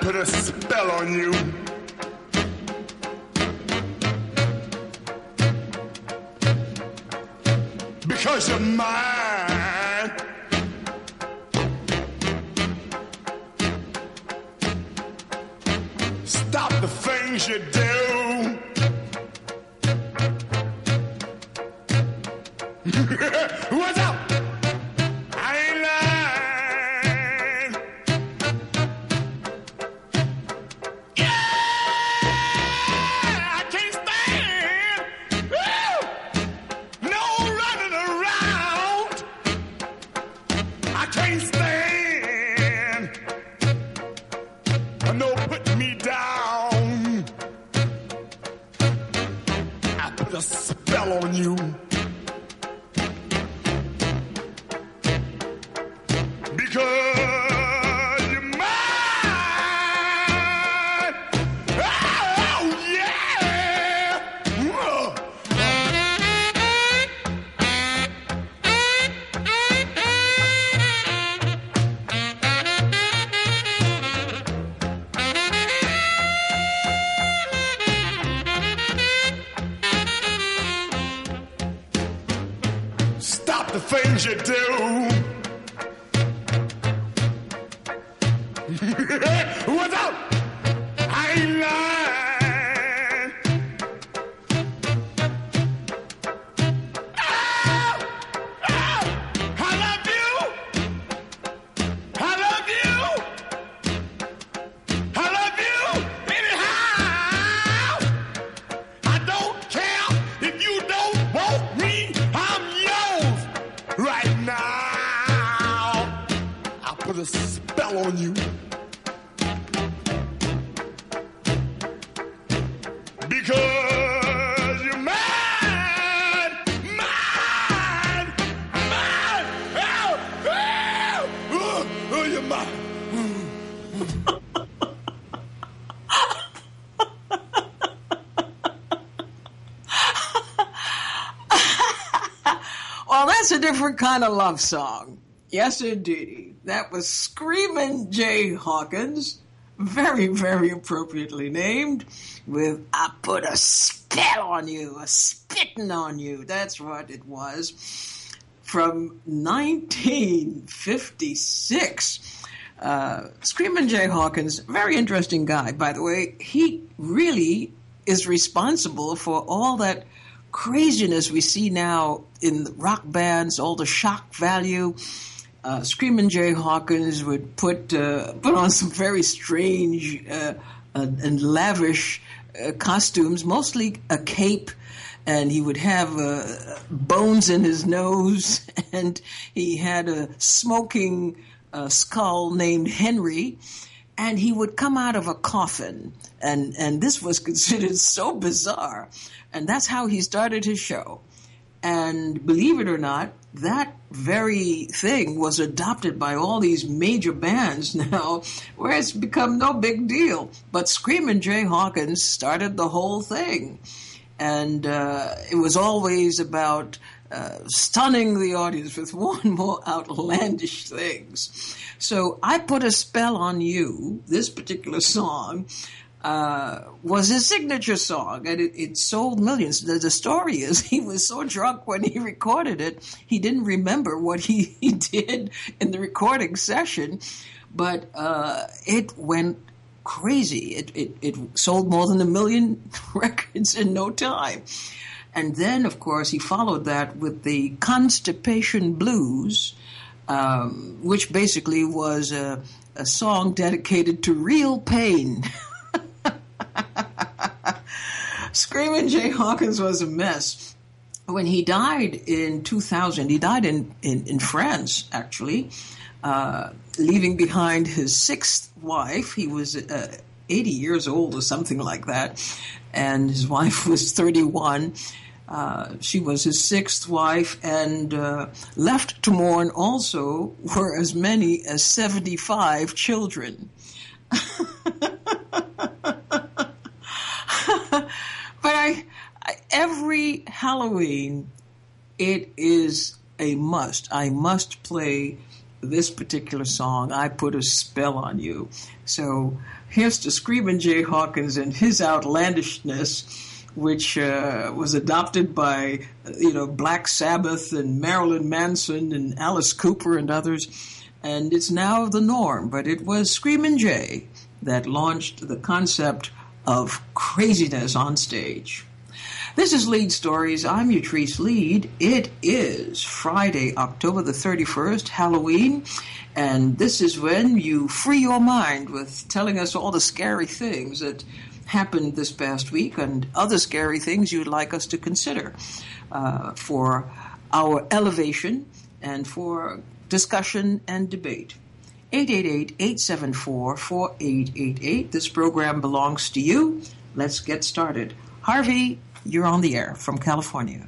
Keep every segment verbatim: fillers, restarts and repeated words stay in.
put a spell on you. Because you're mine. Stop the things you do. What's up? I ain't lying. Yeah, I can't stand. Woo! No running around. I can't stand. No putting me down. I put a spell on you. Because you're mine. Oh, yeah. Whoa. Stop the things you do. What's up? I ain't lying. Oh, oh, I love you. I love you. I love you anyhow. I don't care if you don't want me. I'm yours right now. I'll put a spell on you. Because you're mine, mine, mine. Oh, oh, oh, oh you're mine. Well, that's a different kind of love song. Yes, indeed. That was Screamin' Jay Hawkins, very, very appropriately named, with I Put a Spell on You, a spitting on you. That's what it was. From nineteen fifty-six. Uh, Screamin' Jay Hawkins, very interesting guy, by the way. He really is responsible for all that craziness we see now in the rock bands, all the shock value. Uh, Screamin' Jay Hawkins would put uh, put on some very strange uh, uh, and lavish uh, costumes, mostly a cape, and he would have uh, bones in his nose, and he had a smoking uh, skull named Henry, and he would come out of a coffin, and, and this was considered so bizarre, and that's how he started his show. And believe it or not, that very thing was adopted by all these major bands now, where it's become no big deal. But Screamin' Jay Hawkins started the whole thing. And uh, it was always about uh, stunning the audience with more and more outlandish things. So I Put a Spell on You, this particular song, Uh, was his signature song, and it, it sold millions. The, the story is he was so drunk when he recorded it, he didn't remember what he, he did in the recording session, but uh, it went crazy. It, it, it sold more than a million records in no time. And then, of course, he followed that with the Constipation Blues, um, which basically was a, a song dedicated to real pain. Screamin' Jay Hawkins was a mess. When he died in two thousand, he died in, in, in France, actually, uh, leaving behind his sixth wife. He was uh, eighty years old or something like that, and his wife was thirty-one. Uh, she was his sixth wife, and uh, left to mourn also were as many as seventy-five children. But I, I, every Halloween, it is a must. I must play this particular song, I Put a Spell on You. So here's to Screamin' Jay Hawkins and his outlandishness, which uh, was adopted by, you know, Black Sabbath and Marilyn Manson and Alice Cooper and others. And it's now the norm, but it was Screamin' Jay that launched the concept of craziness on stage. This is Lead Stories. I'm Utrice Lead. It is Friday, October the thirty-first, Halloween, and this is when you free your mind with telling us all the scary things that happened this past week and other scary things you'd like us to consider uh, for our elevation and for discussion and debate. eight eight eight, eight seven four, four eight eight eight. This program belongs to you. Let's get started. Harvey, you're on the air from California.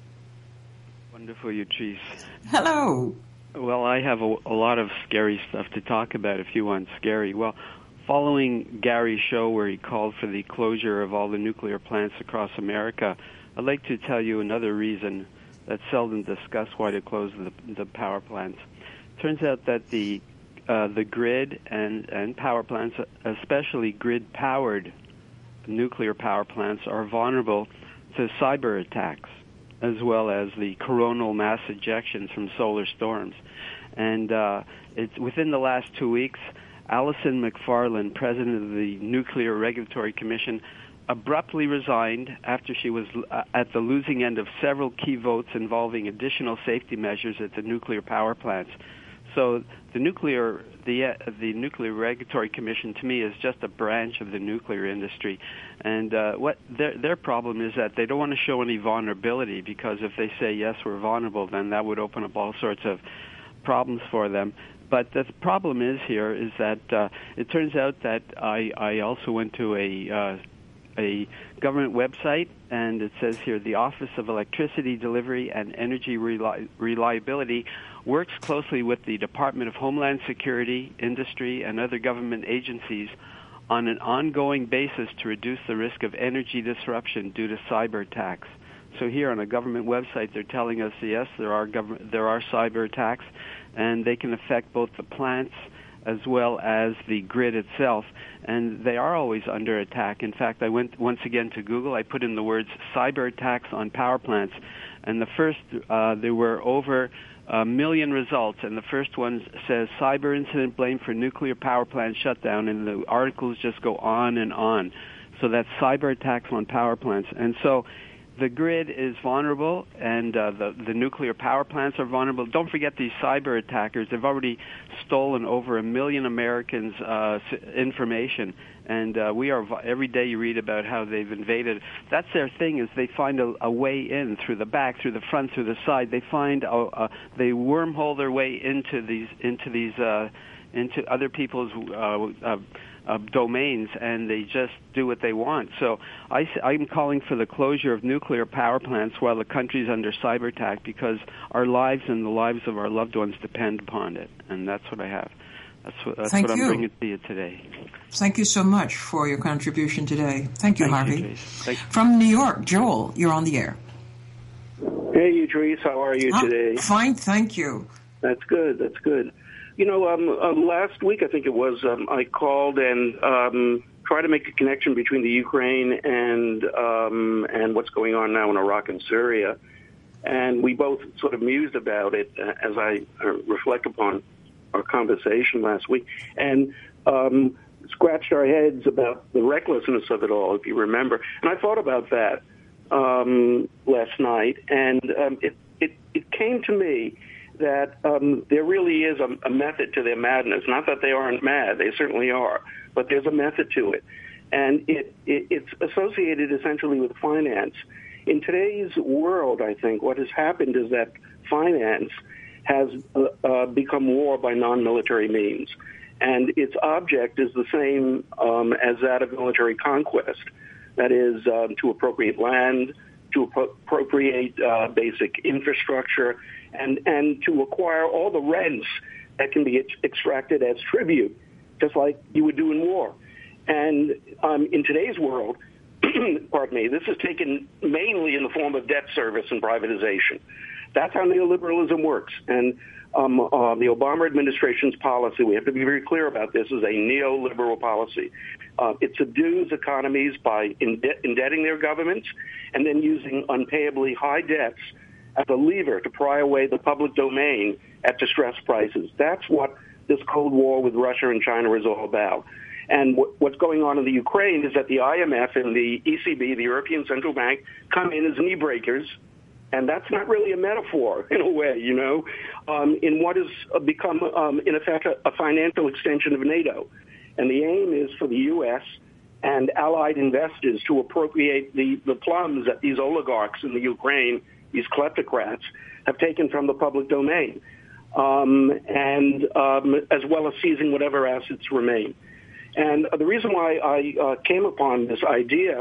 Wonderful, Utrice. Hello. Well, I have a, a lot of scary stuff to talk about if you want scary. Well, following Gary's show where he called for the closure of all the nuclear plants across America, I'd like to tell you another reason that's seldom discussed why to close the, the power plants. Turns out that the uh, the grid and, and power plants, especially grid-powered nuclear power plants, are vulnerable to cyber attacks, as well as the coronal mass ejections from solar storms. And uh, it's within the last two weeks, Alison McFarland, president of the Nuclear Regulatory Commission, abruptly resigned after she was uh, at the losing end of several key votes involving additional safety measures at the nuclear power plants. So the nuclear the uh, the Nuclear Regulatory Commission, to me, is just a branch of the nuclear industry, and uh, what their their problem is that they don't want to show any vulnerability, because if they say yes, we're vulnerable, then that would open up all sorts of problems for them. But the problem is here is that uh, it turns out that I I also went to a uh, a government website, and it says here the Office of Electricity Delivery and Energy Reli- Reliability works closely with the Department of Homeland Security, Industry, and other government agencies on an ongoing basis to reduce the risk of energy disruption due to cyber attacks. So here on a government website, they're telling us, yes, there are government, there are cyber attacks, and they can affect both the plants as well as the grid itself, and they are always under attack. In fact, I went once again to Google. I put in the words cyber attacks on power plants, and the first, uh, there were over a million results, and the first one says cyber incident blamed for nuclear power plant shutdown, and the articles just go on and on. So that's cyber attacks on power plants. And so the grid is vulnerable, and uh, the, the nuclear power plants are vulnerable. Don't forget these cyber attackers. They've already stolen over a million Americans' uh, information, and uh, we are every day you read about how they've invaded. That's their thing, is they find a, a way in through the back, through the front, through the side. They find a, a, they wormhole their way into these into these uh, into other people's uh, uh, Uh, domains, and they just do what they want. So I, I'm calling for the closure of nuclear power plants while the country's under cyber attack, because our lives and the lives of our loved ones depend upon it, and that's what I have. That's what, that's what I'm bringing to you today. Thank you so much for your contribution today. Thank you, Thank Harvey. You, Thank you. From New York, Joel, you're on the air. Hey, Utrice, how are you oh, today? Fine, thank you. That's good, that's good. You know, um, um, last week, I think it was, um, I called and um, tried to make a connection between the Ukraine and um, and what's going on now in Iraq and Syria. And we both sort of mused about it uh, as I uh, reflect upon our conversation last week, and um, scratched our heads about the recklessness of it all, if you remember. And I thought about that um, last night, and um, it, it, it came to me that um, there really is a, a method to their madness. Not that they aren't mad, they certainly are, but there's a method to it. And it, it it's associated essentially with finance. In today's world, I think, what has happened is that finance has uh, uh, become war by non-military means. And its object is the same um, as that of military conquest. That is, um, to appropriate land, to appropriate uh, basic infrastructure, and, and to acquire all the rents that can be ex- extracted as tribute, just like you would do in war. And um, in today's world, pardon me, this is taken mainly in the form of debt service and privatization. That's how neoliberalism works. And um, uh, the Obama administration's policy, we have to be very clear about this, is a neoliberal policy. Uh, it subdues economies by inde- indebting their governments and then using unpayably high debts as a lever to pry away the public domain at distressed prices. That's what this Cold War with Russia and China is all about. And w- what's going on in the Ukraine is that the I M F and the E C B, the European Central Bank, come in as knee breakers. And that's not really a metaphor, in a way, you know, um, in what has become, um, in effect, a, a financial extension of NATO. And the aim is for the U S and allied investors to appropriate the, the plums that these oligarchs in the Ukraine, these kleptocrats, have taken from the public domain, um, and um, as well as seizing whatever assets remain. And the reason why I uh, came upon this idea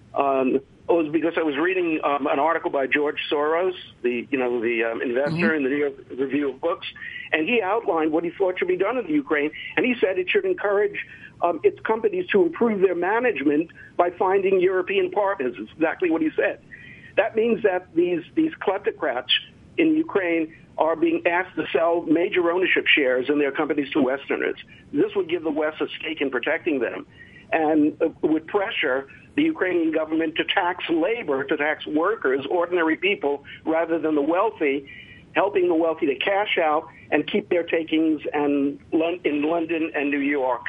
um, was because I was reading um, an article by George Soros, the you know the um, investor mm-hmm. in the New York Review of Books, and he outlined what he thought should be done in the Ukraine, and he said it should encourage um, its companies to improve their management by finding European partners. It's exactly what he said. That means that these these kleptocrats in Ukraine are being asked to sell major ownership shares in their companies to Westerners. This would give the West a stake in protecting them, and uh, would pressure the Ukrainian government to tax labor, to tax workers, ordinary people, rather than the wealthy, helping the wealthy to cash out and keep their takings and in London and New York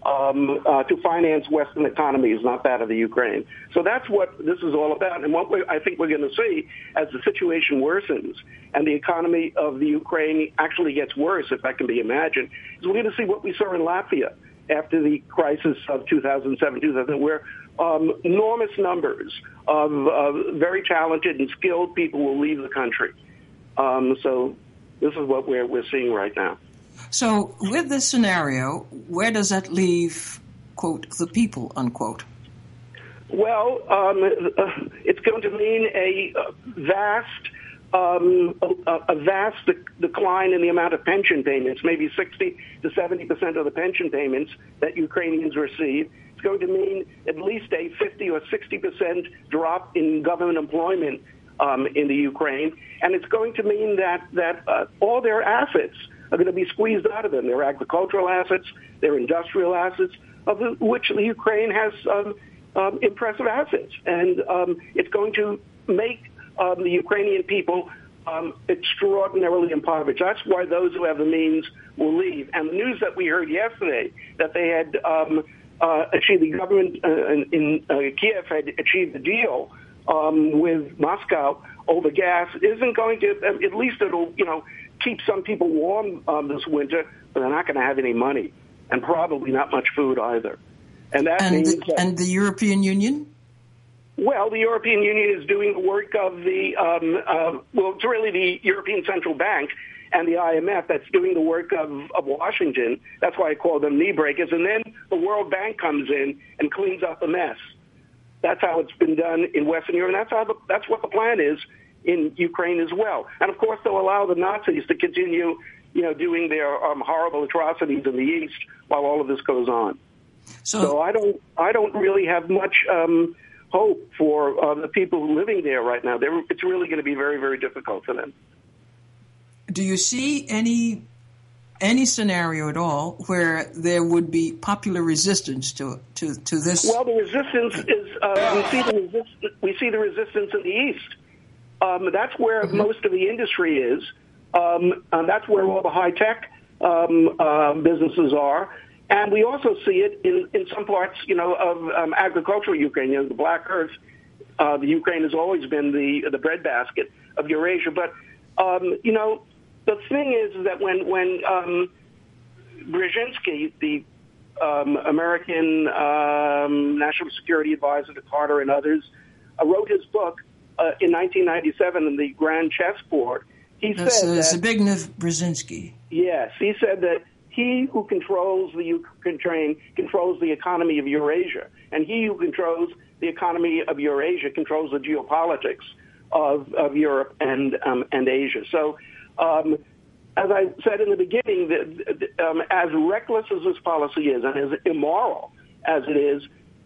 um, uh, to finance Western economies, not that of the Ukraine. So that's what this is all about. And what we, I think we're going to see as the situation worsens and the economy of the Ukraine actually gets worse, if that can be imagined, is we're going to see what we saw in Latvia after the crisis of two thousand seven, two thousand eight, where um, enormous numbers of uh, very talented and skilled people will leave the country. Um, so this is what we're, we're seeing right now. So with this scenario, where does that leave, quote, the people, unquote? Well, um, uh, it's going to mean a vast Um, a, a vast de- decline in the amount of pension payments, maybe sixty to seventy percent of the pension payments that Ukrainians receive. It's going to mean at least a fifty or sixty percent drop in government employment um, in the Ukraine. And it's going to mean that, that uh, all their assets are going to be squeezed out of them. Their agricultural assets, their industrial assets, of which the Ukraine has um, um, impressive assets. And um, it's going to make Um, the Ukrainian people um, extraordinarily impoverished. That's why those who have the means will leave. And the news that we heard yesterday, that they had um, uh, achieved, the government uh, in, in uh, Kiev had achieved a deal um, with Moscow over gas, isn't going to, at least it'll, you know, keep some people warm um, this winter, but they're not going to have any money and probably not much food either. And that and means the, that, and the European Union? Well, the European Union is doing the work of the, um, uh, well, it's really the European Central Bank and the I M F that's doing the work of, of Washington. That's why I call them knee breakers. And then the World Bank comes in and cleans up the mess. That's how it's been done in Western Europe. And that's how the, that's what the plan is in Ukraine as well. And of course, they'll allow the Nazis to continue, you know, doing their um, horrible atrocities in the East while all of this goes on. So, so I don't, I don't really have much Um, hope for uh, the people living there right now. They're, it's really going to be very, very difficult for them. Do you see any any scenario at all where there would be popular resistance to to, to this? Well, the resistance is uh, we see the resist- we see the resistance in the East. Um, that's where mm-hmm. most of the industry is. Um, and that's where all the high tech um, uh, businesses are. And we also see it in, in some parts, you know, of um, agricultural Ukraine. You know, the Black Earth, uh, the Ukraine has always been the the breadbasket of Eurasia. But um, you know, the thing is that when when um, Brzezinski, the um, American um, national security advisor to Carter and others, uh, wrote his book uh, in nineteen ninety-seven in the Grand Chessboard, he That's, said uh, that Zbigniew Brzezinski. Yes, he said that he who controls the Ukraine controls the economy of Eurasia, and he who controls the economy of Eurasia controls the geopolitics of, of Europe and um, and Asia. So, um, as I said in the beginning, the, the, um, as reckless as this policy is and as immoral as it is,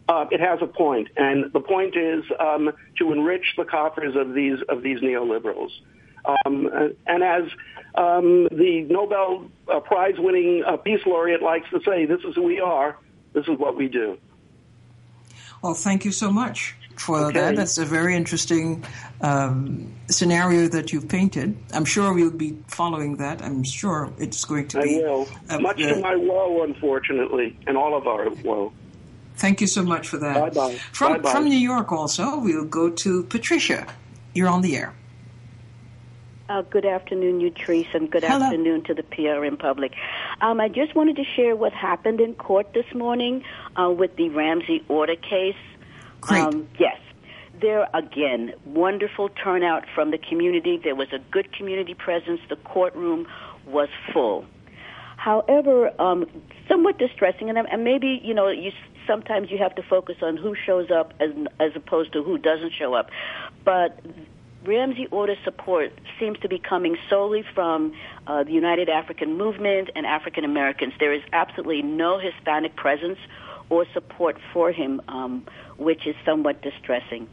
uh, it has a point, and the point is um, to enrich the coffers of these of these neoliberals. Um, and as um, the Nobel uh, Prize-winning uh, peace laureate likes to say, "This is who we are. This is what we do." Well, thank you so much for Okay. that. That's a very interesting um, scenario that you've painted. I'm sure we'll be following that. I'm sure it's going to I be. will, uh, much uh, to my woe, unfortunately, and all of our woe. Thank you so much for that. Bye-bye. From Bye-bye. from New York, also, we'll go to Patricia. You're on the air. Uh, good afternoon, Utrice, and good Hello. afternoon to the P R N public. Um, I just wanted to share what happened in court this morning uh, with the Ramsey Order case. Great. Um, yes. There, again, wonderful turnout from the community. There was a good community presence. The courtroom was full. However, um, somewhat distressing, and, and maybe, you know, you sometimes you have to focus on who shows up as, as opposed to who doesn't show up. But Ramsey Order support seems to be coming solely from uh, the United African Movement and African Americans. There is absolutely no Hispanic presence or support for him, um, which is somewhat distressing.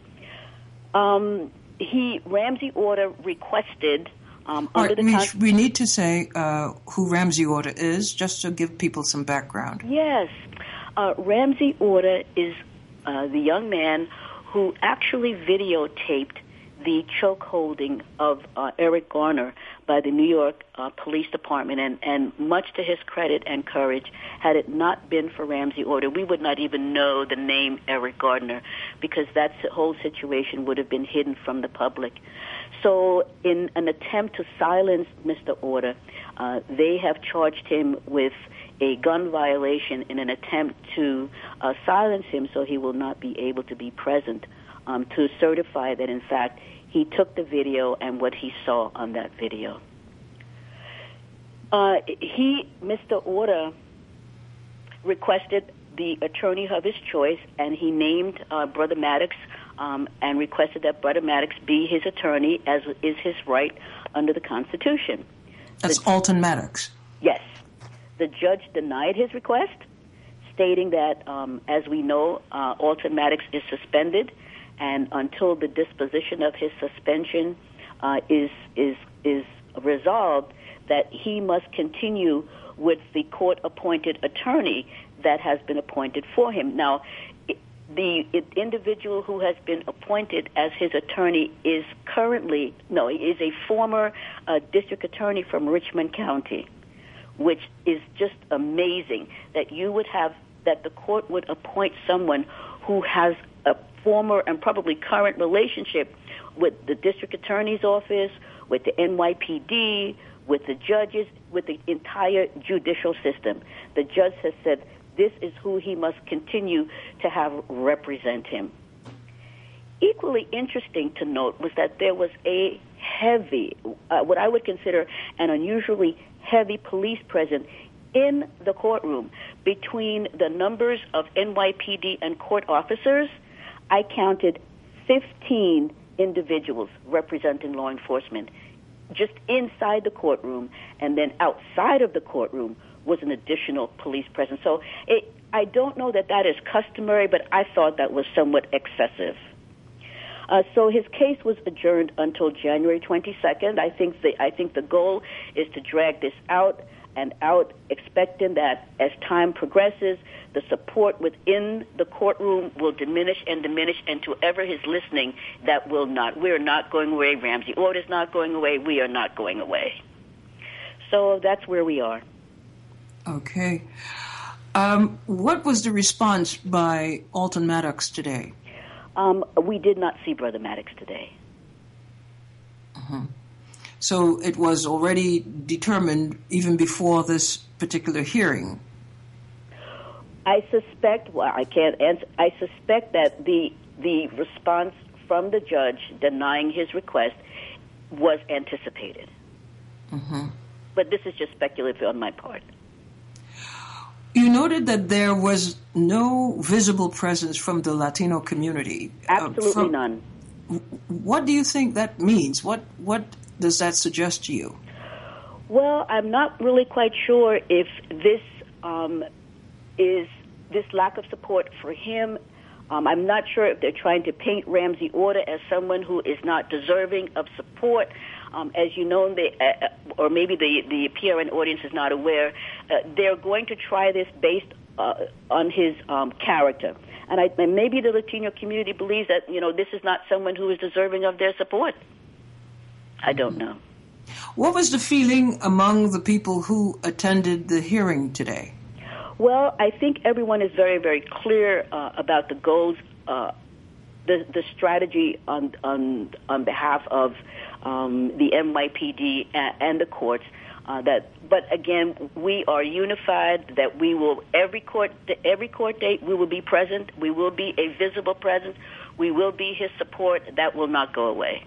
Um, he Ramsey Order requested um, All under right, the we, con- we need to say uh, who Ramsey Order is, just to give people some background. Yes, uh, Ramsey Order is uh, the young man who actually videotaped the choke holding of uh, Eric Garner by the New York uh, Police Department, and, and much to his credit and courage, had it not been for Ramsey Order, we would not even know the name Eric Garner, because that whole situation would have been hidden from the public. So in an attempt to silence Mister Order, uh, they have charged him with a gun violation in an attempt to uh, silence him so he will not be able to be present, um, to certify that, in fact, he took the video and what he saw on that video. Uh, he, Mister Order, requested the attorney of his choice, and he named uh, Brother Maddox um, and requested that Brother Maddox be his attorney, as is his right under the Constitution. That's The- Alton Maddox. Yes. The judge denied his request, stating that, um, as we know, uh, Alton Maddox is suspended, and until the disposition of his suspension uh, is is is resolved, that he must continue with the court-appointed attorney that has been appointed for him. Now, it, the it, individual who has been appointed as his attorney is currently, no, he is a former uh, district attorney from Richmond County, which is just amazing that you would have, that the court would appoint someone who has a former and probably current relationship with the district attorney's office, with the N Y P D, with the judges, with the entire judicial system. The judge has said this is who he must continue to have represent him. Equally interesting to note was that there was a heavy, uh, what I would consider an unusually heavy police presence in the courtroom. Between the numbers of N Y P D and court officers, I counted fifteen individuals representing law enforcement just inside the courtroom, and then outside of the courtroom was an additional police presence. So it, I don't know that that is customary, but I thought that was somewhat excessive. Uh, so his case was adjourned until January twenty-second. I think the I think the goal is to drag this out and out, expecting that as time progresses, the support within the courtroom will diminish and diminish, and to whoever is listening, that will not. We're not going away. Ramsey Order's not going away. We are not going away. So that's where we are. Okay. Um, what was the response by Alton Maddox today? Um, we did not see Brother Maddox today. Uh-huh. So it was already determined even before this particular hearing. I suspect, well, I can't answer, I suspect that the the response from the judge denying his request was anticipated. Mm-hmm. But this is just speculative on my part. You noted that there was no visible presence from the Latino community. Absolutely uh, from, none. What do you think that means? What what does that suggest to you? Well, I'm not really quite sure if this um, is this lack of support for him Um, I'm not sure if they're trying to paint Ramsey Orta as someone who is not deserving of support. Um, as you know, they, uh, or maybe the, the P R N audience is not aware, uh, they're going to try this based uh, on his um, character. And, I, and maybe the Latino community believes that, you know, this is not someone who is deserving of their support. I don't know. What was the feeling among the people who attended the hearing today? Well, I think everyone is very, very clear uh, about the goals, uh, the the strategy on on on behalf of um, the N Y P D and the courts. Uh, that, but again, we are unified. That we will every court every court date we will be present. We will be a visible presence. We will be his support. That will not go away.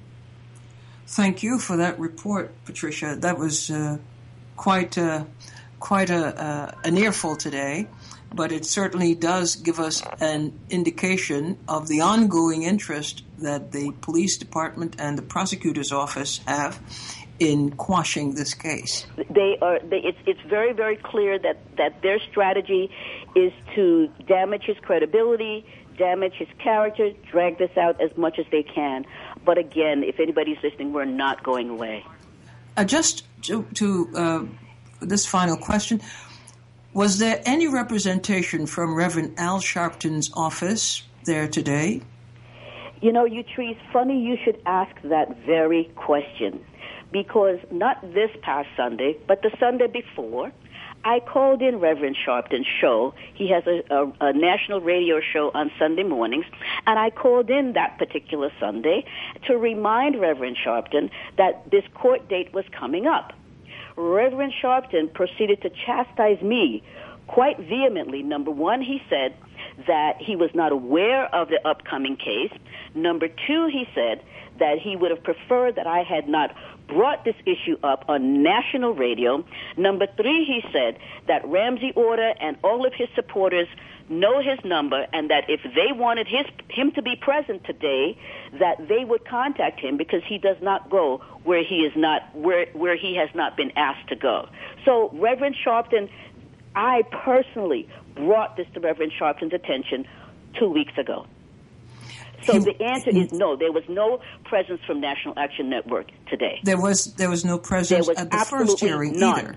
Thank you for that report, Patricia. That was uh, quite. Uh, quite a, uh, an earful today, but it certainly does give us an indication of the ongoing interest that the police department and the prosecutor's office have in quashing this case. They are. They, it's it's very very clear that, that their strategy is to damage his credibility, damage his character, drag this out as much as they can. But again, if anybody's listening, we're not going away. Uh, just to. to uh, This final question, was there any representation from Reverend Al Sharpton's office there today? You know, Utrice, funny you should ask that very question, because not this past Sunday, but the Sunday before, I called in Reverend Sharpton's show. He has a, a, a national radio show on Sunday mornings, and I called in that particular Sunday to remind Reverend Sharpton that this court date was coming up. Reverend Sharpton proceeded to chastise me quite vehemently. Number one, he said that he was not aware of the upcoming case. Number two, he said that he would have preferred that I had not brought this issue up on national radio. Number three, he said that Ramsey Orta and all of his supporters know his number, and that if they wanted his him to be present today, that they would contact him, because he does not go where he is not where where he has not been asked to go. So Reverend Sharpton, I personally brought this to Reverend Sharpton's attention two weeks ago. So the answer is no. There was no presence from National Action Network today. There was there was no presence was at the first hearing none. either.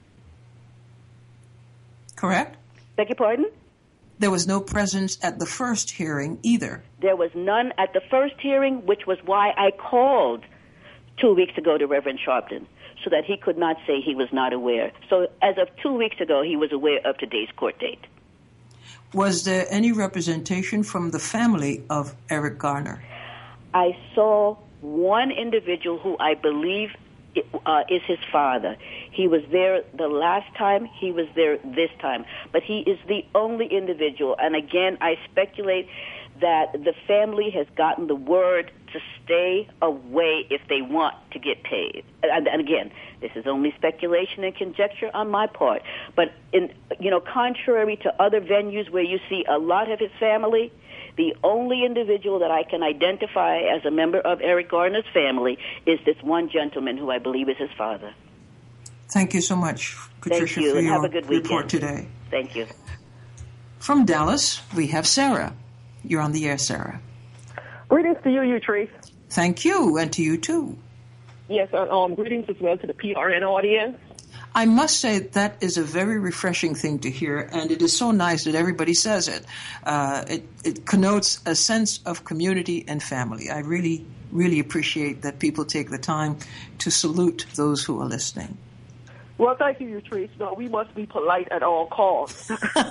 Correct? Beg your pardon? There was no presence at the first hearing either. There was none at the first hearing, which was why I called two weeks ago to Reverend Sharpton, so that he could not say he was not aware. So as of two weeks ago, he was aware of today's court date. Was there any representation from the family of Eric Garner? I saw one individual who I believe uh, is his father. He was there the last time, he was there this time. But he is the only individual. And again, I speculate that the family has gotten the word to stay away if they want to get paid. And, and again, this is only speculation and conjecture on my part. But, in you know, contrary to other venues where you see a lot of his family, the only individual that I can identify as a member of Eric Garner's family is this one gentleman who I believe is his father. Thank you so much, Patricia, Thank you, for and your have a good report weekend. today. Thank you. From Dallas, we have Sarah. You're on the air, Sarah. Greetings to you, Utrice. Thank you, and to you too. Yes, uh, um, greetings as well to the P R N audience. I must say that is a very refreshing thing to hear, and it is so nice that everybody says it. Uh, it, it connotes a sense of community and family. I really, really appreciate that people take the time to salute those who are listening. Well, thank you, Utrice. No, we must be polite at all costs.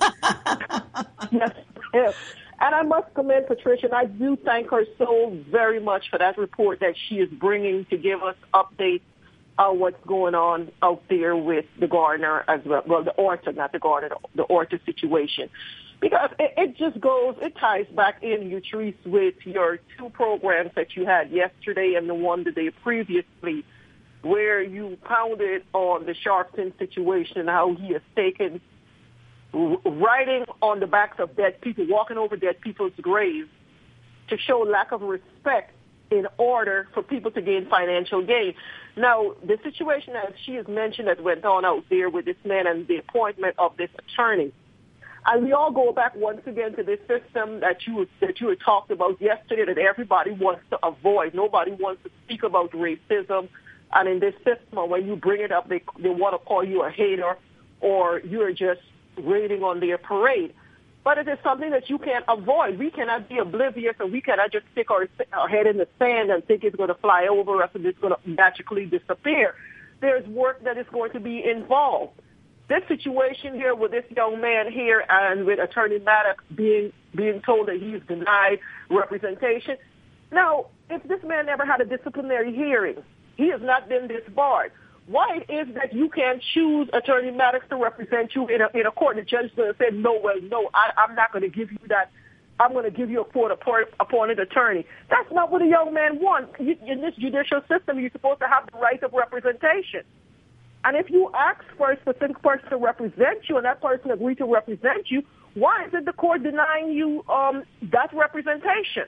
Yes, yes. And I must commend Patricia, and I do thank her so very much for that report that she is bringing to give us updates on what's going on out there with the Garner as well, well, the Orta, not the Garner, the Orta situation. Because it, it just goes, it ties back in, Utrice, with your two programs that you had yesterday and the one the day previously, where you pounded on the Sharpton situation and how he has taken writing on the backs of dead people, walking over dead people's graves to show lack of respect in order for people to gain financial gain. Now, the situation, as she has mentioned, that went on out there with this man and the appointment of this attorney, And we all go back once again to this system that you that you had talked about yesterday that everybody wants to avoid. Nobody wants to speak about racism. And in this system, when you bring it up, they they want to call you a hater or you're just raiding on their parade. But it is something that you can't avoid. We cannot be oblivious, and we cannot just stick our, our head in the sand and think it's going to fly over us and it's going to magically disappear. There's work that is going to be involved. This situation here with this young man here and with Attorney Maddox being being told that he's denied representation. Now, if this man never had a disciplinary hearing, he has not been disbarred. Why it is that you can't choose Attorney Maddox to represent you in a, in a court? The judge is going to say, no, well, no, I, I'm not going to give you that. I'm going to give you a court-appointed attorney. That's not what a young man wants. You, in this judicial system, you're supposed to have the right of representation. And if you ask for a specific person to represent you and that person agreed to represent you, why is it the court denying you um, that representation?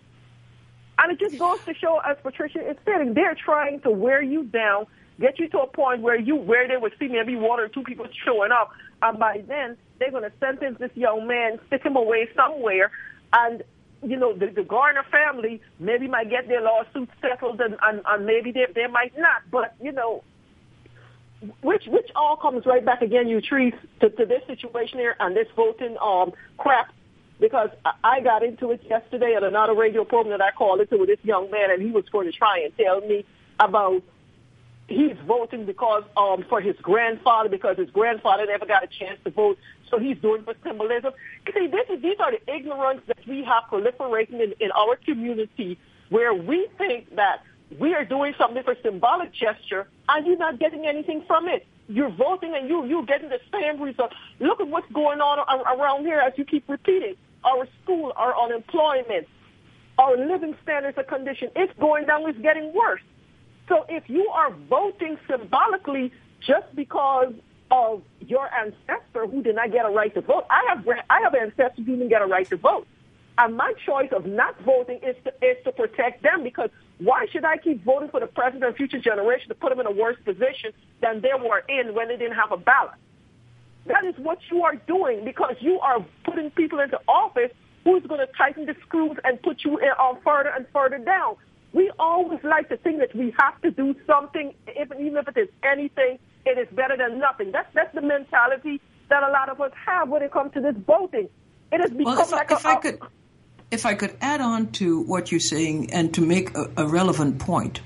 And it just goes to show, as Patricia is saying, they're trying to wear you down, get you to a point where you where they would see maybe one or two people showing up, and by then they're going to sentence this young man, stick him away somewhere, and you know the, the Garner family maybe might get their lawsuit settled, and, and, and maybe they they might not. But you know, which which all comes right back again, you trees to, to this situation here and this voting um crap. Because I got into it yesterday at another radio program that I called into with this young man, and he was going to try and tell me about he's voting because um for his grandfather because his grandfather never got a chance to vote, so he's doing for symbolism. You see, this is, these are the ignorance that we have proliferating in, in our community, where we think that we are doing something for symbolic gesture, and you're not getting anything from it. You're voting, and you you're getting the same result. Look at what's going on around here, as you keep repeating. Our school, our unemployment, our living standards and condition, it's going down, it's getting worse. So if you are voting symbolically just because of your ancestor who did not get a right to vote, I have I have ancestors who didn't get a right to vote. And my choice of not voting is to, is to protect them, because why should I keep voting for the present and future generation to put them in a worse position than they were in when they didn't have a ballot? That is what you are doing, because you are putting people into office who's going to tighten the screws and put you in, uh, further and further down. We always like to think that we have to do something, if, even if it is anything, it is better than nothing. That's that's the mentality that a lot of us have when it comes to this voting. It has become well, if like I, if a, I could, if I could add on to what you're saying and to make a, a relevant point.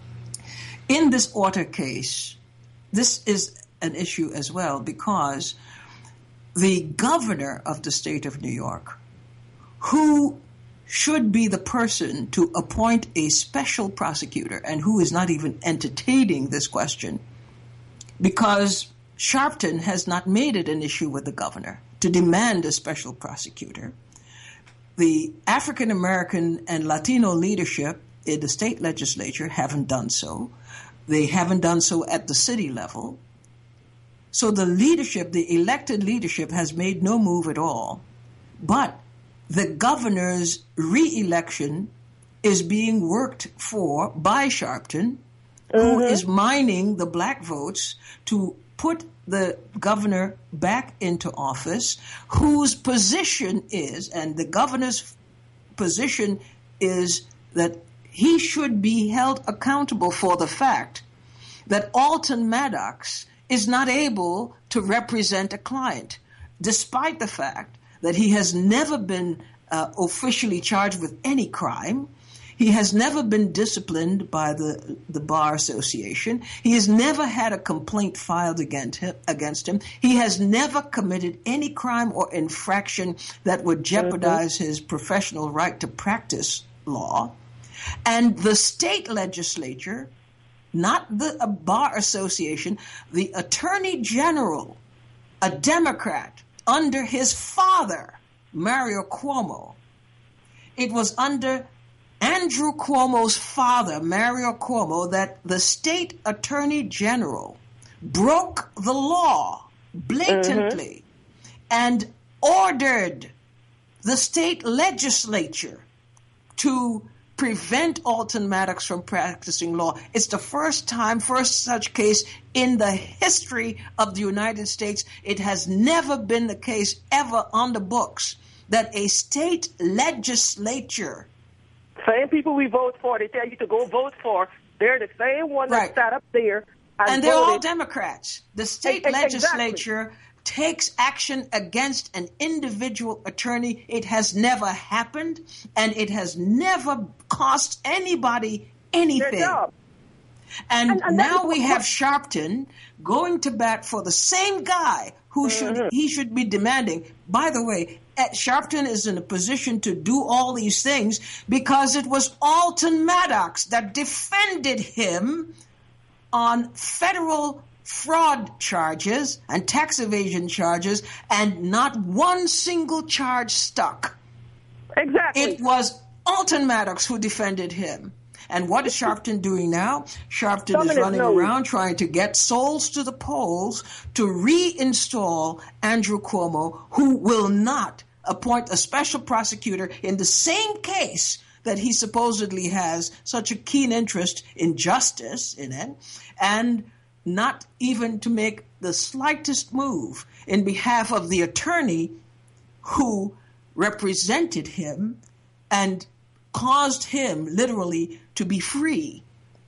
In this Orta case, this is an issue as well, because the governor of the state of New York, who should be the person to appoint a special prosecutor and who is not even entertaining this question, because Sharpton has not made it an issue with the governor to demand a special prosecutor. The African American and Latino leadership in the state legislature haven't done so. They haven't done so at the city level. So the leadership, the elected leadership, has made no move at all. But the governor's re-election is being worked for by Sharpton, mm-hmm. who is mining the black votes to put the governor back into office, whose position is, and the governor's position is that he should be held accountable for the fact that Alton Maddox is not able to represent a client, despite the fact that he has never been uh, officially charged with any crime. He has never been disciplined by the, the Bar Association. He has never had a complaint filed against him, against him. He has never committed any crime or infraction that would jeopardize his professional right to practice law. And the state legislature, not the uh, Bar Association, the Attorney General, a Democrat, under his father, Mario Cuomo. It was under Andrew Cuomo's father, Mario Cuomo, that the state Attorney General broke the law blatantly mm-hmm. and ordered the state legislature to prevent Alton Maddox from practicing law. It's the first time, first such case in the history of the United States. It has never been the case ever on the books that a state legislature. Same people we vote for, they tell you to go vote for. They're the same one that Right. sat up there. And, And they're voted. all Democrats. The state Ex- ex- legislature takes action against an individual attorney. It has never happened, and it has never cost anybody Their anything. job. And, And- and now that's we what- have Sharpton going to bat for the same guy who should Mm-hmm. he should be demanding. By the way, eh, Sharpton is in a position to do all these things because it was Alton Maddox that defended him on federal fraud charges and tax evasion charges, and not one single charge stuck. Exactly. It was Alton Maddox who defended him. And what is Sharpton doing now? Sharpton Thumb is in his running nose. around trying to get souls to the polls to reinstall Andrew Cuomo, who will not appoint a special prosecutor in the same case that he supposedly has such a keen interest in justice in it, and not even to make the slightest move in behalf of the attorney who represented him and caused him literally to be free.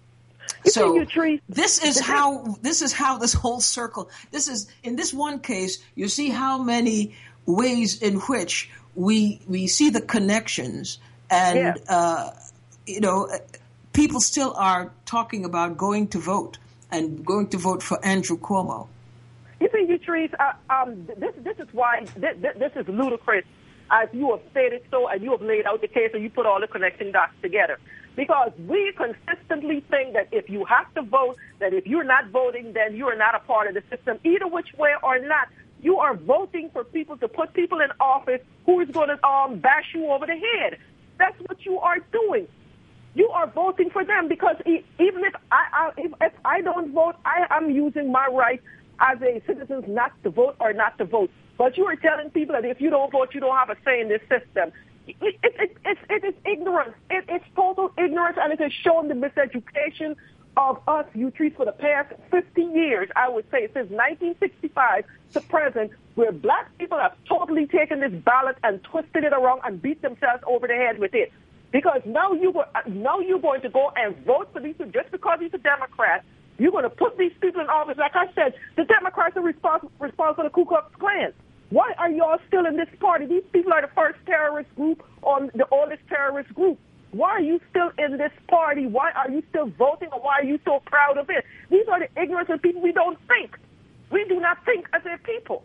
You So think you treat- this is how this is how this whole circle. This is in this one case. You see how many ways in which we we see the connections, and Yeah. uh, you know, people still are talking about going to vote and going to vote for Andrew Cuomo. You see, Utrice, uh, um, this this is why this, this is ludicrous, as you have stated so, and you have laid out the case, and you put all the connecting dots together. Because we consistently think that if you have to vote, that if you're not voting, then you are not a part of the system, either which way or not. You are voting for people to put people in office who is going to um, bash you over the head. That's what you are doing. You are voting for them because e- even if I, I if, if I don't vote, I am using my right as a citizen not to vote or not to vote. But you are telling people that if you don't vote, you don't have a say in this system. It, it, it, it, it is ignorance. It, it's total ignorance, and it has shown the miseducation of us, you treat for the past fifty years, I would say, since nineteen sixty-five to present, where black people have totally taken this ballot and twisted it around and beat themselves over the head with it. Because now, you go, now you're going to go and vote for these people just because he's a Democrat. You're going to put these people in office. Like I said, the Democrats are responsible, responsible for the Ku Klux Klan. Why are y'all still in this party? These people are the first terrorist group on the oldest terrorist group. Why are you still in this party? Why are you still voting, or why are you so proud of it? These are the ignorant of people we don't think. We do not think as a people.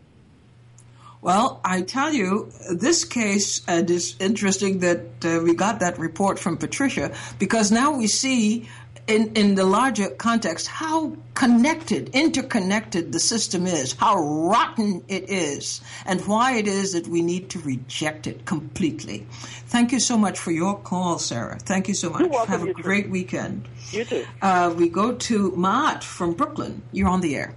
Well, I tell you, this case, and uh, it's interesting that uh, we got that report from Patricia, because now we see in, in the larger context how connected, interconnected the system is, how rotten it is, and why it is that we need to reject it completely. Thank you so much for your call, Sarah. Thank you so much. You're welcome, Have a you too. great weekend. You too. Uh, we go to Maat from Brooklyn. You're on the air.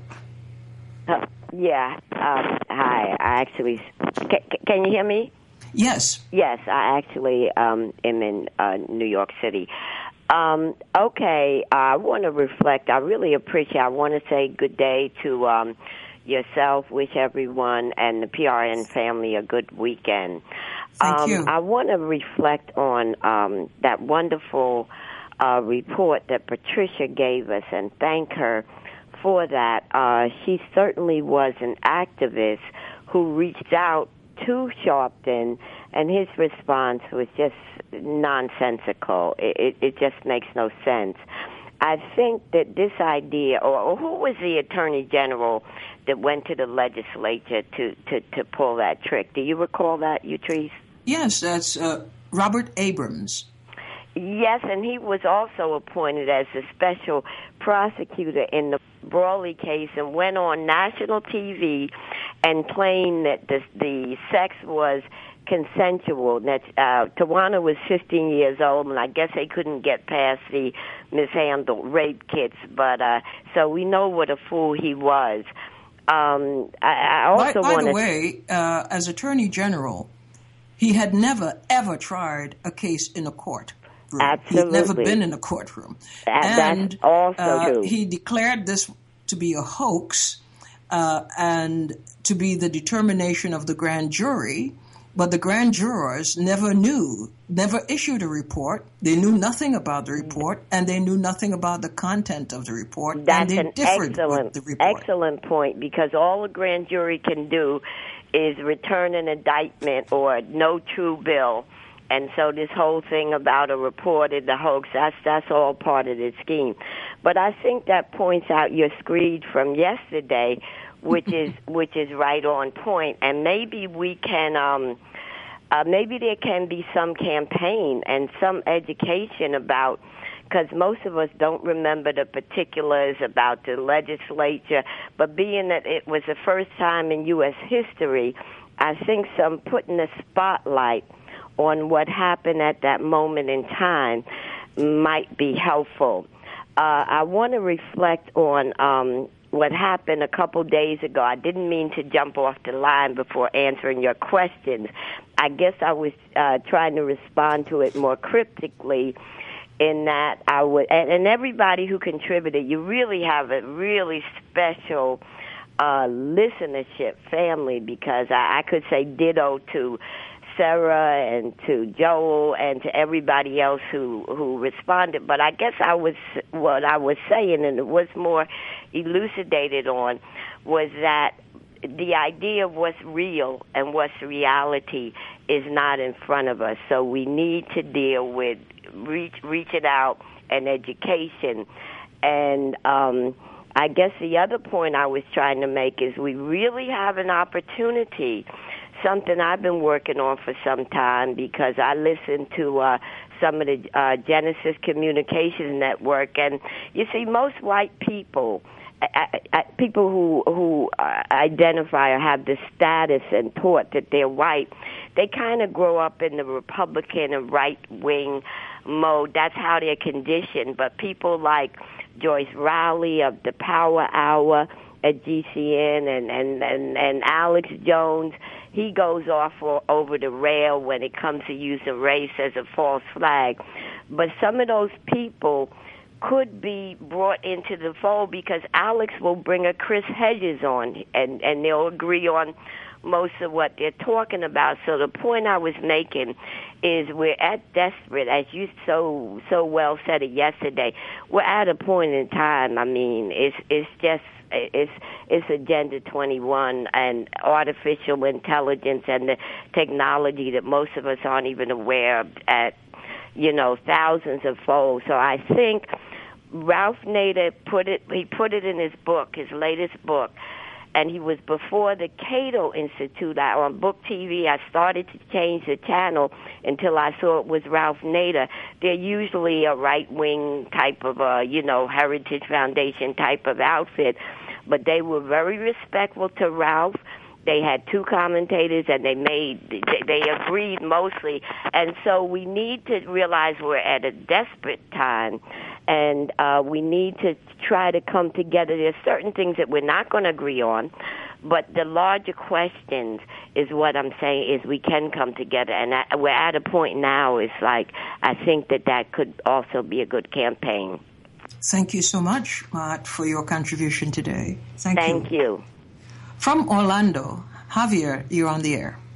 Uh, yeah. Um, hi. I actually. Can, can you hear me? Yes. Yes. I actually um, am in uh, New York City. Um, okay. I want to reflect. I really appreciate. I want to say good day to um, yourself. Wish everyone and the P R N family a good weekend. Thank um, you. I want to reflect on um, that wonderful uh, report that Patricia gave us, and thank her for that. Uh, she certainly was an activist who reached out to Sharpton, and his response was just nonsensical. It, it, it just makes no sense. I think that this idea, or, or who was the Attorney General that went to the legislature to, to, to pull that trick? Do you recall that, Utrice? Yes, that's uh, Robert Abrams. Yes, and he was also appointed as a special prosecutor in the Brawley case and went on national T V and claimed that the, the sex was consensual. That uh, Tawana was fifteen years old, and I guess they couldn't get past the mishandled rape kits. But uh, so we know what a fool he was. Um, I, I also By, by want the to way, uh, as Attorney General, he had never, ever tried a case in a court. Absolutely. He'd never been in a courtroom. That, and that's also uh, true. he declared this to be a hoax uh, and to be the determination of the grand jury. But the grand jurors never knew, never issued a report. They knew nothing about the report, and they knew nothing about the content of the report. That's and they an differed excellent, with the report. excellent point, because all the grand jury can do is return an indictment or no true bill. And so this whole thing about a report and the hoax, that's, that's all part of the scheme. But I think that points out your screed from yesterday, which is which is right on point. And maybe we can, um, uh, maybe there can be some campaign and some education about, because most of us don't remember the particulars about the legislature, but being that it was the first time in U S history, I think some putting a spotlight on what happened at that moment in time might be helpful. Uh, I want to reflect on um, what happened a couple days ago. I didn't mean to jump off the line before answering your questions. I guess I was uh, trying to respond to it more cryptically, in that I would, and, and everybody who contributed, you really have a really special uh, listenership family, because I, I could say ditto to Sarah and to Joel and to everybody else who, who responded. But I guess I was, what I was saying, and it was more elucidated on, was that the idea of what's real and what's reality is not in front of us. So we need to deal with reach, reaching out and education. And um, I guess the other point I was trying to make is we really have an opportunity, something I've been working on for some time, because I listen to uh, some of the uh, Genesis Communications Network, and you see, most white people, I, I, people who who uh, identify or have the status and taught that they're white, they kind of grow up in the Republican and right-wing mode. That's how they're conditioned. But people like Joyce Rowley of the Power Hour at G C N and, and, and, and Alex Jones, he goes off for, over the rail when it comes to using race as a false flag. But some of those people could be brought into the fold, because Alex will bring a Chris Hedges on, and, and they'll agree on most of what they're talking about. So the point I was making is we're at desperate, as you so so well said it yesterday, we're at a point in time, I mean, it's it's just, it's it's Agenda twenty-one and artificial intelligence and the technology that most of us aren't even aware of at, you know, thousands of folds. So I think Ralph Nader put it, he put it in his book, his latest book, and he was before the Cato Institute. I, on Book T V, I started to change the channel until I saw it was Ralph Nader. They're usually a right-wing type of, uh, you know, Heritage Foundation type of outfit, but they were very respectful to Ralph. They had two commentators, and they made, they, they agreed mostly. And so we need to realize we're at a desperate time, and uh, we need to try to come together. There's certain things that we're not going to agree on, but the larger questions is what I'm saying is we can come together. And I, we're at a point now, it's like, I think that that could also be a good campaign. Thank you so much, Matt, for your contribution today. Thank, Thank you. you. From Orlando, Javier, you're on the air.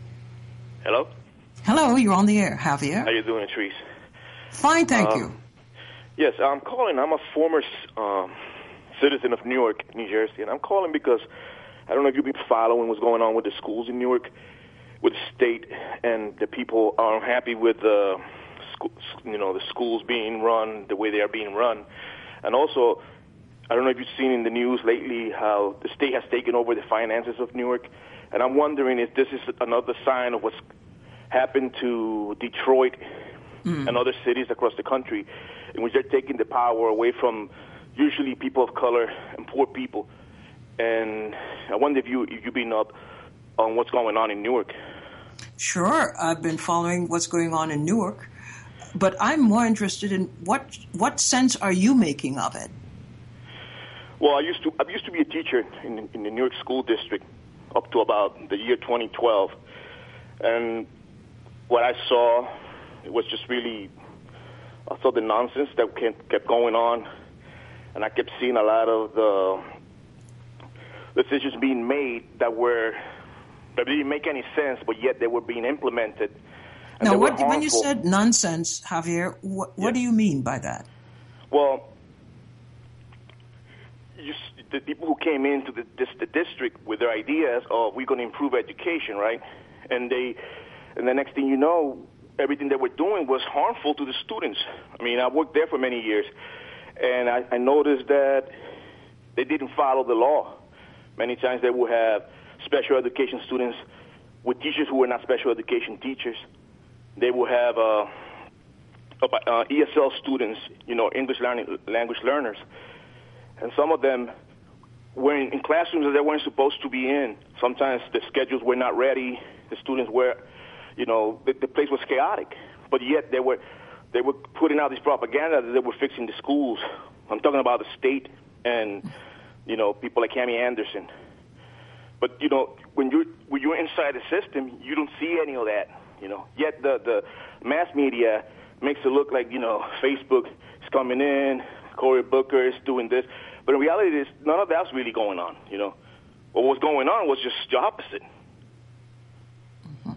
Hello? Hello, you're on the air, Javier. How you doing, Therese? Fine, thank uh, you. Yes, I'm calling. I'm a former uh, citizen of Newark, New Jersey, and I'm calling because I don't know if you've been following what's going on with the schools in Newark, with the state, and the people are unhappy with the, uh, school, you know, the schools being run the way they are being run, and also, I don't know if you've seen in the news lately how the state has taken over the finances of Newark, and I'm wondering if this is another sign of what's happened to Detroit mm. and other cities across the country, in which they're taking the power away from usually people of color and poor people. And I wonder if, you, if you've been up on what's going on in Newark. Sure, I've been following what's going on in Newark, but I'm more interested in what what sense are you making of it? Well, I used to I used to be a teacher in, in the New York School District up to about the year twenty twelve, and what I saw, it was just really I saw the nonsense that kept going on, and I kept seeing a lot of the decisions being made that were that didn't make any sense, but yet they were being implemented. Now, what, when you said nonsense, Javier, what, what yeah. do you mean by that? Well, you, the people who came into the, this, the district with their ideas of we're going to improve education, right? And they, and the next thing you know, everything they were doing was harmful to the students. I mean, I worked there for many years, and I, I noticed that they didn't follow the law. Many times they would have special education students with teachers who were not special education teachers. They will have uh, uh, E S L students, you know, English learning, language learners. And some of them were in, in classrooms that they weren't supposed to be in. Sometimes the schedules were not ready. The students were, you know, the, the place was chaotic. But yet they were, they were putting out this propaganda that they were fixing the schools. I'm talking about the state and, you know, people like Cami Anderson. But, you know, when you're, when you're inside the system, you don't see any of that. You know, yet the, the mass media makes it look like, you know, Facebook is coming in, Cory Booker is doing this. But in reality, is none of that's really going on, you know. What was going on was just the opposite. Mm-hmm.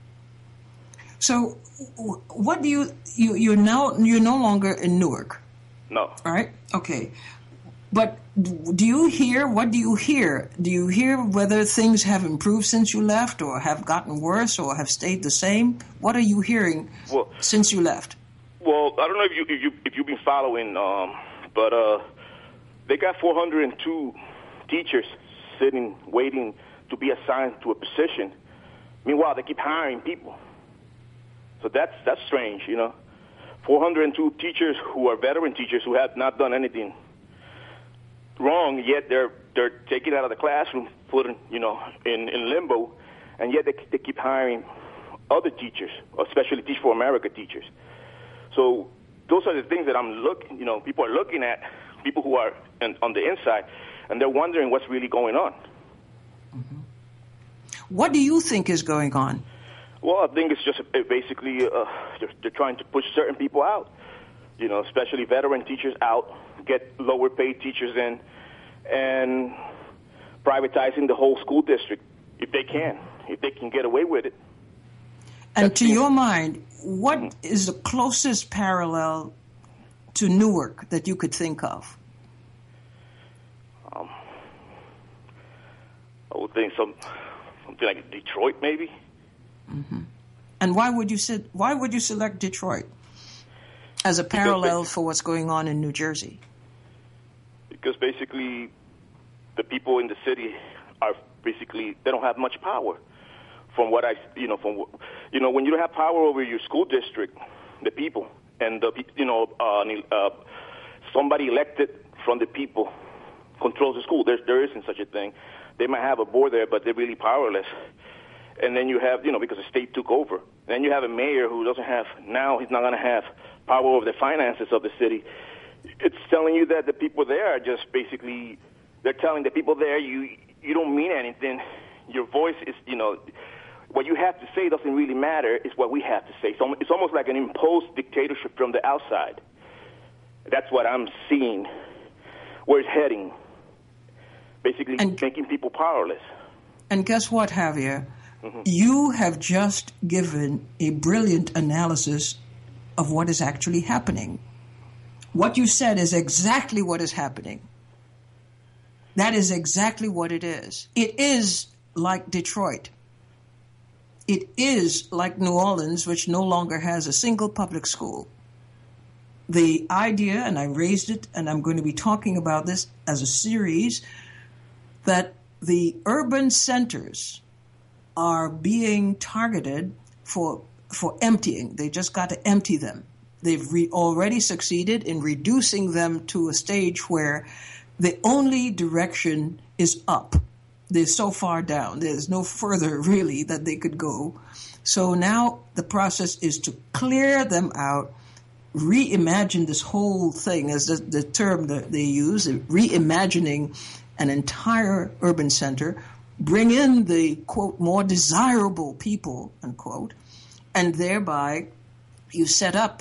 So what do you, you, you're now, you're no longer in Newark. No. All right? Okay. But do you hear, what do you hear? Do you hear whether things have improved since you left or have gotten worse or have stayed the same? What are you hearing well, since you left? Well, I don't know if, you, if, you, if you've been following, um, but uh, they got four hundred two teachers sitting, waiting to be assigned to a position. Meanwhile, they keep hiring people. So that's, that's strange, you know. four hundred two teachers who are veteran teachers who have not done anything wrong, yet they're they're taken out of the classroom, put in, you know, in, in limbo, and yet they, they keep hiring other teachers, especially Teach for America teachers. So those are the things that I'm looking, you know, people are looking at, people who are in, on the inside, and they're wondering what's really going on. Mm-hmm. What do you think is going on? Well, I think it's just basically uh, they're, they're trying to push certain people out, you know, especially veteran teachers out, get lower paid teachers in, and privatizing the whole school district if they can, if they can get away with it. And That's to your mind, what mm-hmm. is the closest parallel to Newark that you could think of? Um, I would think some something like Detroit, maybe. Mm-hmm. And why would you sit, why would you select Detroit as a parallel for what's going on in New Jersey? Because basically, the people in the city are basically, they don't have much power. From what I, you know, from you know, when you don't have power over your school district, the people, and the, you know, uh, uh, somebody elected from the people controls the school. There, there isn't such a thing. They might have a board there, but they're really powerless. And then you have, you know, because the state took over. Then you have a mayor who doesn't have, now he's not going to have power over the finances of the city. It's telling you that the people there are just basically, they're telling the people there, you you don't mean anything. Your voice is, you know, what you have to say doesn't really matter. It's what we have to say. So it's almost like an imposed dictatorship from the outside. That's what I'm seeing, where it's heading. Basically and, making people powerless. And guess what, Javier? Mm-hmm. You have just given a brilliant analysis of what is actually happening. What you said is exactly what is happening. That is exactly what it is. It is like Detroit. It is like New Orleans, which no longer has a single public school. The idea, and I raised it, and I'm going to be talking about this as a series, that the urban centers are being targeted for for emptying. They just got to empty them. They've re- already succeeded in reducing them to a stage where the only direction is up. They're so far down. There's no further, really, that they could go. So now the process is to clear them out, reimagine this whole thing, as the, the term that they use, reimagining an entire urban center, bring in the, quote, more desirable people, unquote, and thereby you set up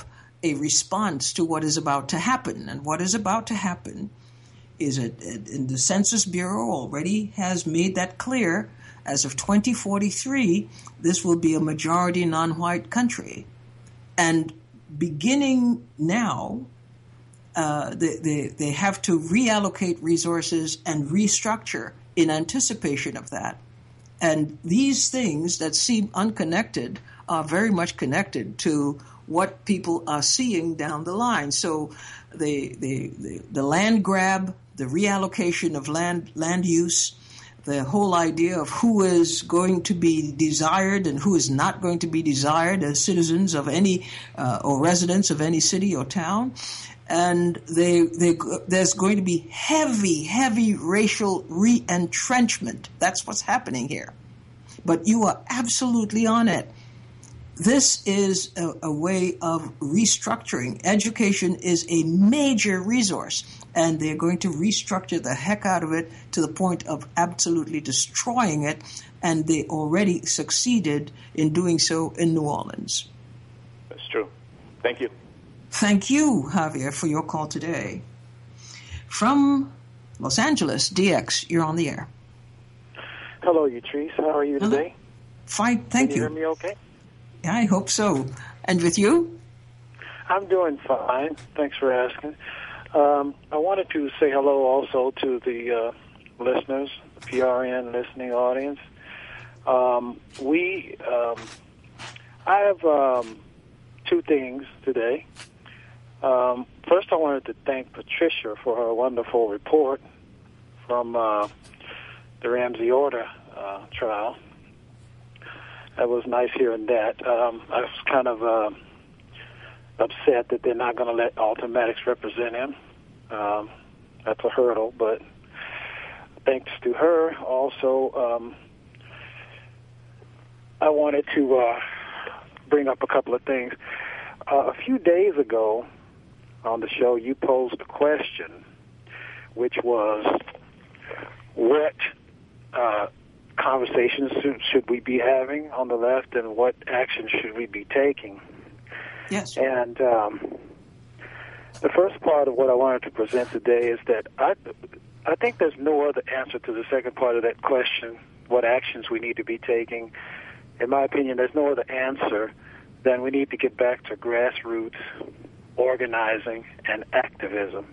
a response to what is about to happen. And what is about to happen is that the Census Bureau already has made that clear. As of twenty forty-three, this will be a majority non-white country. And beginning now, uh, they, they, they have to reallocate resources and restructure in anticipation of that. And these things that seem unconnected are very much connected to what people are seeing down the line. So the the, the, the land grab, the reallocation of land land use, the whole idea of who is going to be desired and who is not going to be desired as citizens of any uh, or residents of any city or town. And they, they, there's going to be heavy, heavy racial re-entrenchment. That's what's happening here. But you are absolutely on it. This is a, a way of restructuring. Education is a major resource, and they're going to restructure the heck out of it to the point of absolutely destroying it, and they already succeeded in doing so in New Orleans. That's true. Thank you. Thank you, Javier, for your call today. From Los Angeles, D X, you're on the air. Hello, Utrice. How are you Hello. today? Fine, thank Can you. you. Hear me okay? I hope so. And with you? I'm doing fine. Thanks for asking. Um, I wanted to say hello also to the uh, listeners, the P R N listening audience. Um, we, um, I have um, two things today. Um, first, I wanted to thank Patricia for her wonderful report from uh, the Ramsey Orta uh, trial. That was nice hearing that. Um, I was kind of uh, upset that they're not going to let Ultimax represent him. Um, that's a hurdle, but thanks to her. Also, um, I wanted to uh, bring up a couple of things. Uh, a few days ago on the show, you posed a question, which was, what uh, conversations should we be having on the left, and what action should we be taking? Yes. And um, the first part of what I wanted to present today is that I, I think there's no other answer to the second part of that question, what actions we need to be taking. In my opinion, there's no other answer than we need to get back to grassroots organizing and activism.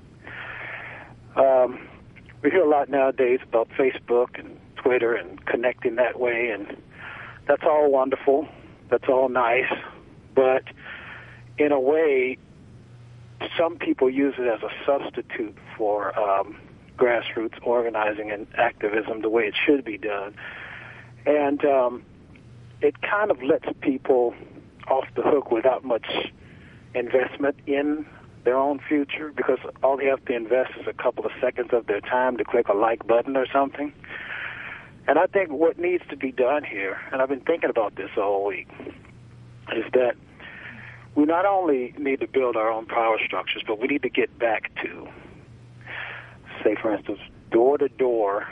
Um, we hear a lot nowadays about Facebook and Twitter and connecting that way, and that's all wonderful. That's all nice. But in a way, some people use it as a substitute for um, grassroots organizing and activism the way it should be done. And um, it kind of lets people off the hook without much investment in their own future, because all they have to invest is a couple of seconds of their time to click a like button or something. And I think what needs to be done here, and I've been thinking about this all week, is that we not only need to build our own power structures, but we need to get back to, say, for instance, door-to-door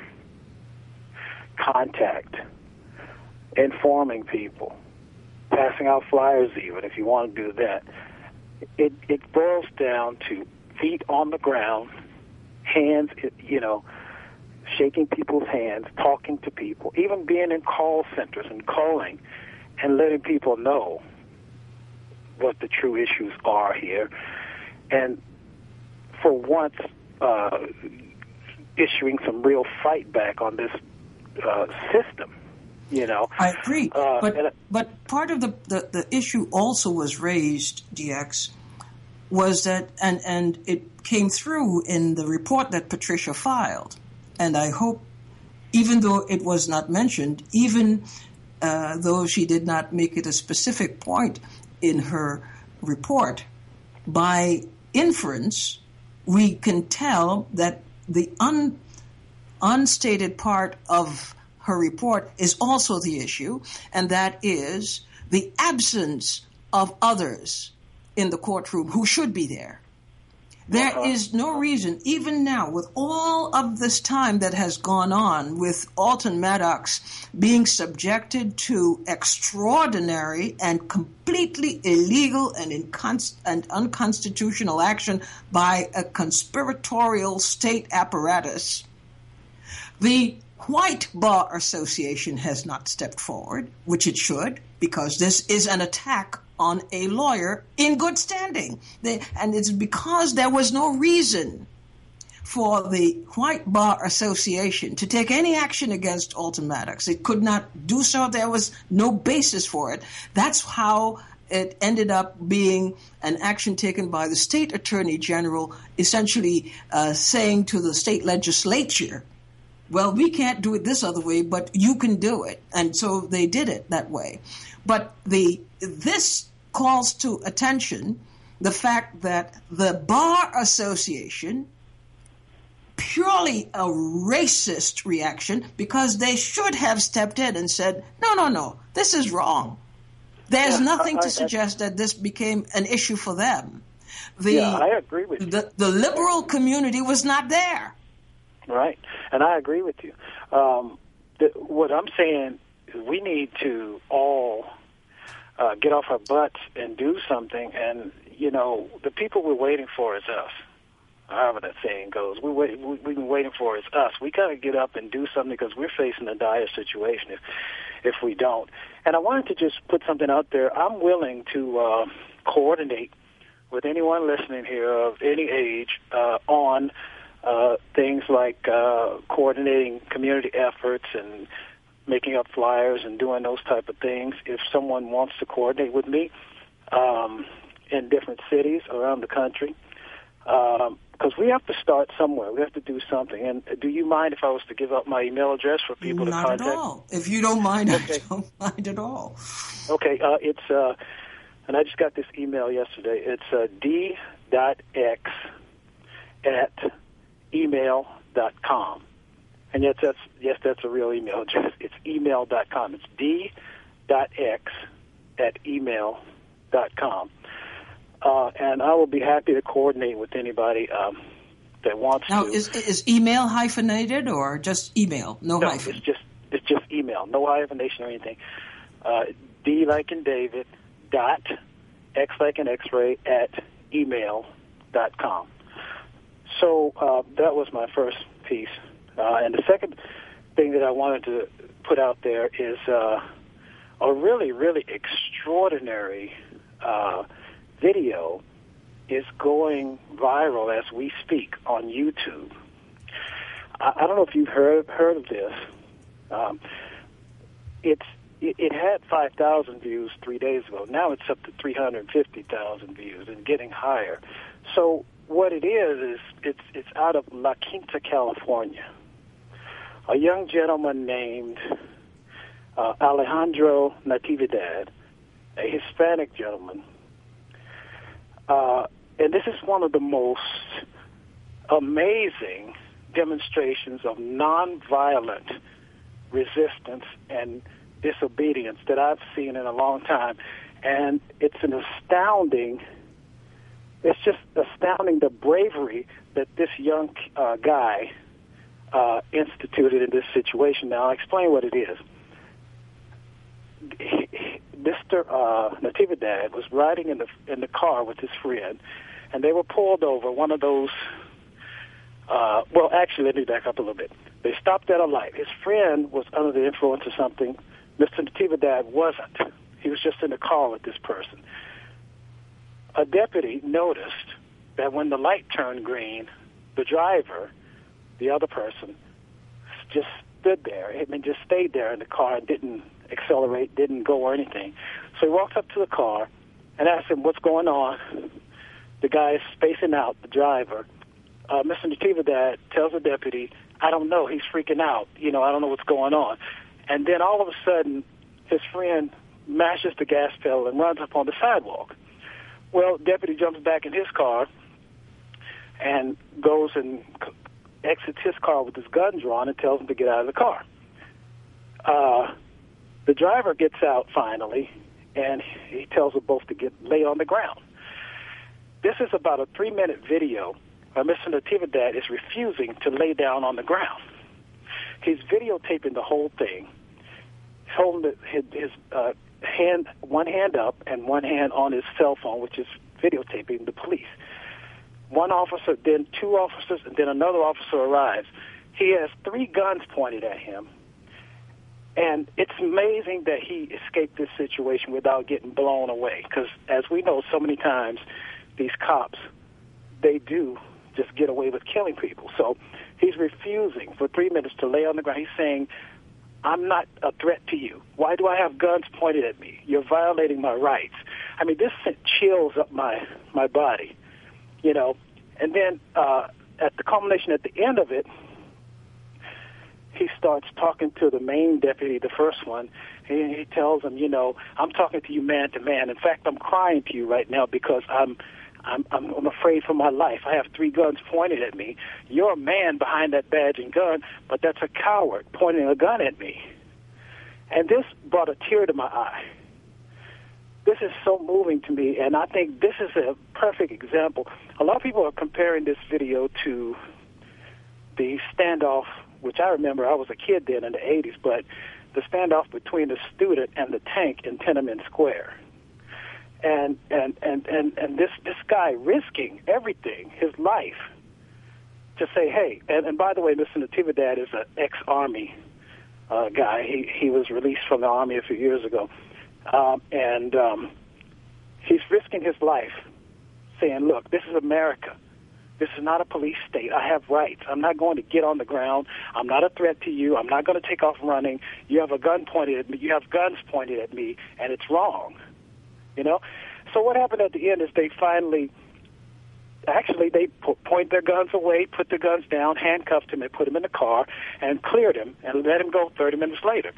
contact, informing people, passing out flyers even, if you want to do that. It, it boils down to feet on the ground, hands, you know, shaking people's hands, talking to people, even being in call centers and calling and letting people know what the true issues are here. And for once, uh, issuing some real fight back on this uh, system. You know, I agree, uh, but and, but part of the, the, the issue also was raised, D X, was that, and, and it came through in the report that Patricia filed, and I hope, even though it was not mentioned, even uh, though she did not make it a specific point in her report, by inference, we can tell that the un, unstated part of her report is also the issue, and that is the absence of others in the courtroom who should be there. There Uh-huh. is no reason, even now, with all of this time that has gone on, with Alton Maddox being subjected to extraordinary and completely illegal and, incons- and unconstitutional action by a conspiratorial state apparatus, the White Bar Association has not stepped forward, which it should, because this is an attack on a lawyer in good standing. They, and it's because there was no reason for the White Bar Association to take any action against Alton Maddox. It could not do so. There was no basis for it. That's how it ended up being an action taken by the state attorney general, essentially uh, saying to the state legislature, well, we can't do it this other way, but you can do it. And so they did it that way. But the this calls to attention the fact that the Bar Association, purely a racist reaction, because they should have stepped in and said, no, no, no, this is wrong. There's Yeah, nothing I- to I- suggest that this became an issue for them. The, Yeah, I agree with you. the, the liberal community was not there. Right, and I agree with you. Um, the, what I'm saying is we need to all uh, get off our butts and do something. And you know, the people we're waiting for is us. However that saying goes, we wait, we, we've been waiting for is us. We got to get up and do something because we're facing a dire situation if if we don't. And I wanted to just put something out there. I'm willing to uh, coordinate with anyone listening here of any age uh, on. Uh, things like uh, coordinating community efforts and making up flyers and doing those type of things. If someone wants to coordinate with me um, in different cities around the country, because um, we have to start somewhere. We have to do something. And do you mind if I was to give up my email address for people Not to contact? at all. If you don't mind, Okay. I don't mind at all. Okay, uh, it's, uh, and I just got this email yesterday. It's uh, d.x at email dot com. And yes, that's, yes, that's a real email address. It's email dot com. It's d.x at email dot com. Uh, and I will be happy to coordinate with anybody um, that wants Now, to. is is email hyphenated or just email? No, no, hyphen. it's just it's just email, no hyphenation or anything. Uh, D like in David, dot, X like in X-ray, at email dot com. So uh, that was my first piece. Uh, and the second thing that I wanted to put out there is uh, a really, really extraordinary uh, video is going viral as we speak on YouTube. I, I don't know if you've heard heard of this. Um, it's it, it had five thousand views three days ago. Now it's up to three hundred fifty thousand views and getting higher. So what it is is it's it's out of La Quinta, California. A young gentleman named uh, Alejandro Natividad, a Hispanic gentleman, uh, and this is one of the most amazing demonstrations of nonviolent resistance and disobedience that I've seen in a long time, and it's an astounding. It's just astounding the bravery that this young uh, guy uh, instituted in this situation. Now, I'll explain what it is. Mister Uh, Natividad was riding in the in the car with his friend, and they were pulled over. One of those. Uh, well, actually, let me back up a little bit. They stopped at a light. His friend was under the influence of something. Mister Natividad wasn't. He was just in the car with this person. A deputy noticed that when the light turned green, the driver, the other person, just stood there. I mean, just stayed there in the car and didn't accelerate, didn't go or anything. So he walked up to the car and asked him, what's going on? The guy is spacing out, the driver. Uh, Mister Natividad tells the deputy, I don't know, he's freaking out. You know, I don't know what's going on. And then all of a sudden, his friend mashes the gas pedal and runs up on the sidewalk. Well, deputy jumps back in his car and goes and exits his car with his gun drawn and tells him to get out of the car. Uh, the driver gets out finally, and he tells them both to get lay on the ground. This is about a three-minute video where Mister Natividad is refusing to lay down on the ground. He's videotaping the whole thing, holding his, his uh, hand, one hand up and one hand on his cell phone, which is videotaping the police. One officer, then two officers, and then another officer arrives. He has three guns pointed at him. And it's amazing that he escaped this situation without getting blown away. Because as we know so many times, these cops, they do just get away with killing people. So he's refusing for three minutes to lay on the ground. He's saying, I'm not a threat to you. Why do I have guns pointed at me? You're violating my rights. I mean, this sent chills up my, my body, you know. And then uh, at the culmination at the end of it, he starts talking to the main deputy, the first one, and he tells him, you know, I'm talking to you man to man. In fact, I'm crying to you right now because I'm I'm, I'm, I'm afraid for my life. I have three guns pointed at me. You're a man behind that badge and gun, but that's a coward pointing a gun at me. And this brought a tear to my eye. This is so moving to me, and I think this is a perfect example. A lot of people are comparing this video to the standoff, which I remember I was a kid then in the eighties, but the standoff between the student and the tank in Tiananmen Square. And and, and, and, and this, this guy risking everything, his life, to say, hey, and, and by the way, Mister Natividad is an ex-Army uh, guy. He, he was released from the Army a few years ago. Um, and um, he's risking his life saying, look, this is America. This is not a police state. I have rights. I'm not going to get on the ground. I'm not a threat to you. I'm not going to take off running. You have a gun pointed at me. You have guns pointed at me, and it's wrong. You know? So what happened at the end is they finally, actually, they put, point their guns away, put their guns down, handcuffed him, and put him in the car, and cleared him, and let him go thirty minutes later.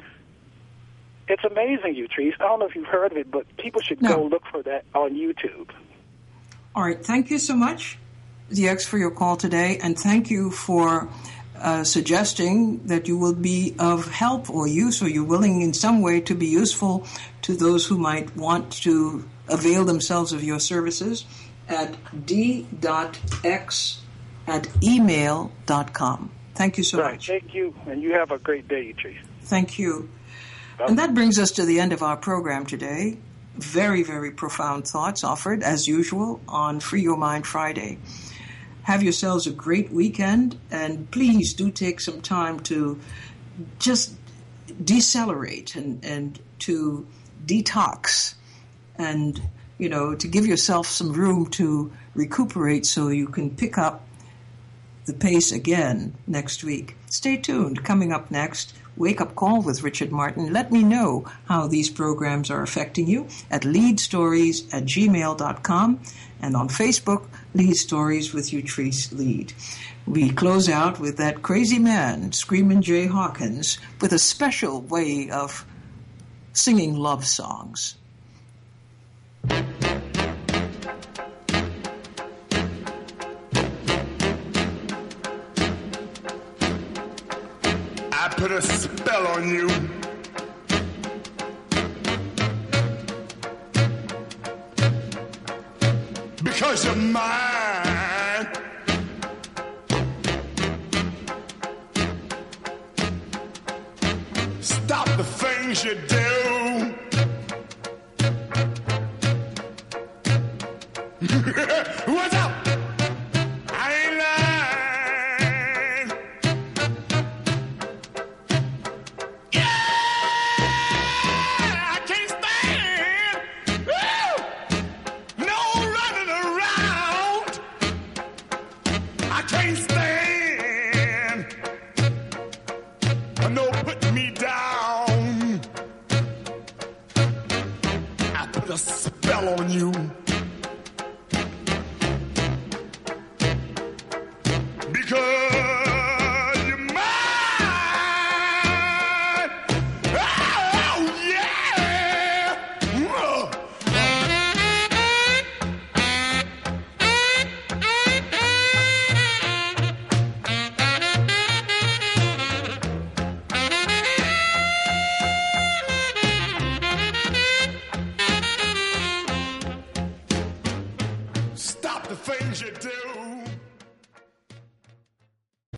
It's amazing, Utrice. I don't know if you've heard of it, but people should no. go look for that on YouTube. All right. Thank you so much, D X, for your call today, and thank you for uh, suggesting that you will be of help or use, or you're willing in some way to be useful to those who might want to avail themselves of your services at d dot x at email dot com. Thank you so right. much. Thank you, and you have a great day, Utrice. Thank you. And that brings us to the end of our program today. Very, very profound thoughts offered, as usual, on Free Your Mind Friday. Have yourselves a great weekend, and please do take some time to just decelerate and, and to detox and, you know, to give yourself some room to recuperate so you can pick up the pace again next week. Stay tuned. Coming up next, Wake Up Call with Richard Martin. Let me know how these programs are affecting you at lead stories at gmail dot com and on Facebook, Lead Stories with Utrice Lead. We close out with that crazy man, Screamin' Jay Hawkins, with a special way of singing love songs. I put a spell on you. Because you're mine. Stop the things you do. What's up? I ain't lying. Yeah, I can't stand. Woo! No running around. I can't stand. No putting me down. I put a spell on you. Because you're mine. Oh, yeah. Whoa. things you do.